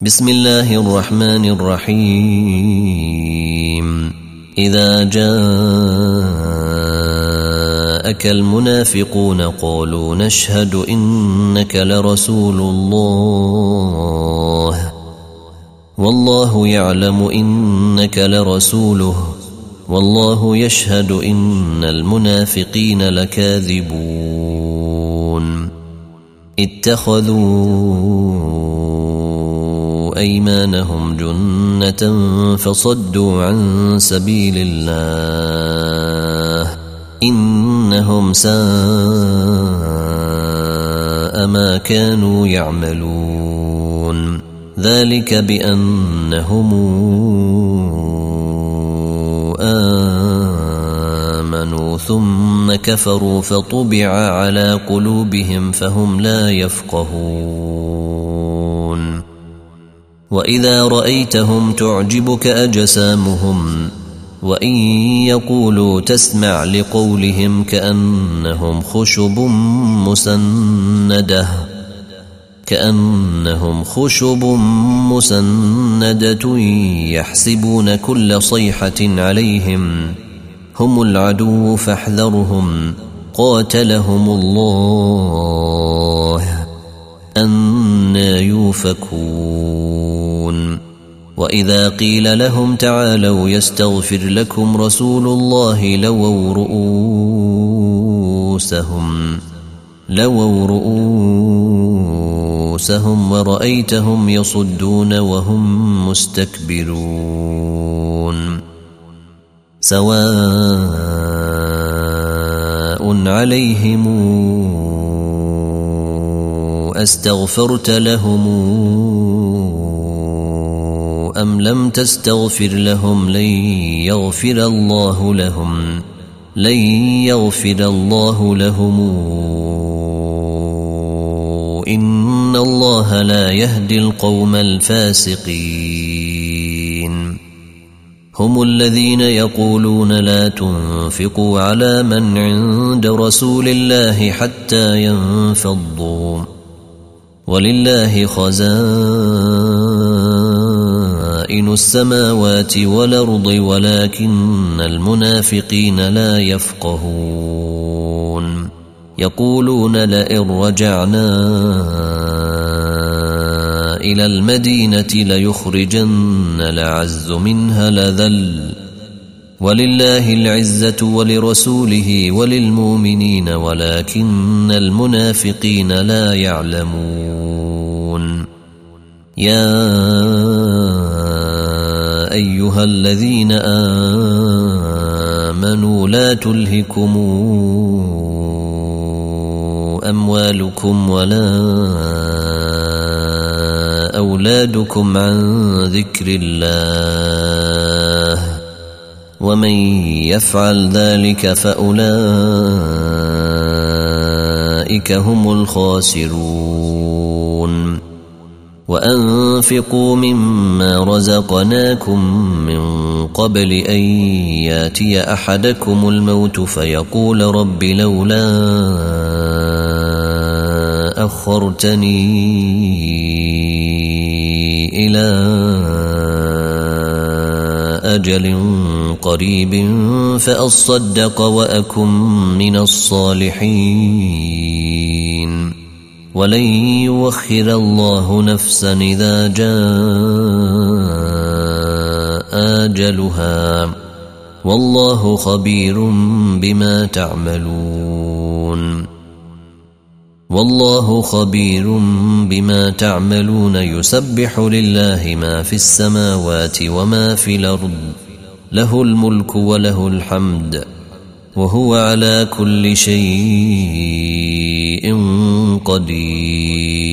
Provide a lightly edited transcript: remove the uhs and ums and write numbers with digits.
بسم الله الرحمن الرحيم. إذا جاءك المنافقون قالوا نشهد إنك لرسول الله والله يعلم إنك لرسوله والله يشهد إن المنافقين لكاذبون. اتخذوا أيمانهم جنة فصدوا عن سبيل الله إنهم ساء ما كانوا يعملون. ذلك بأنهم آمنوا ثم كفروا فطبع على قلوبهم فهم لا يفقهون. وإذا رأيتهم تعجبك أجسامهم وإن يقولوا تسمع لقولهم كأنهم خشب مسندة يحسبون كل صيحة عليهم هم العدو فاحذرهم قاتلهم الله أنى يؤفكون. وإذا قيل لهم تعالوا يستغفر لكم رسول الله لووا رؤوسهم ورأيتهم يصدون وهم مستكبرون. سواء عليهم أستغفرت لهم أم لم تستغفر لهم لن يغفر الله لهم إن الله لا يهدي القوم الفاسقين. هم الذين يقولون لا تنفقوا على من عند رسول الله حتى ينفضوا ولله خزائن السماوات والأرض ولكن المنافقين لا يفقهون. يقولون لئن رجعنا إلى المدينة ليخرجن الأعز منها الأذل ولله العزة ولرسوله وللمؤمنين ولكن المنافقين لا يعلمون. يا أيها الذين آمنوا لا تلهكم أموالكم ولا أولادكم عن ذكر الله ومن يفعل ذلك فأولئك هم الخاسرون. وأنفقوا مما رزقناكم من قبل أن ياتي أحدكم الموت فيقول رب لولا أخرتني إلى أجل قريب فأصدق وأكن من الصالحين ولن يؤخر الله نفسا إذا جاء أجلها والله خبير بما تعملون. والله خبير بما تعملون. يسبح لله ما في السماوات وما في الأرض له الملك وله الحمد وهو على كل شيء قدير.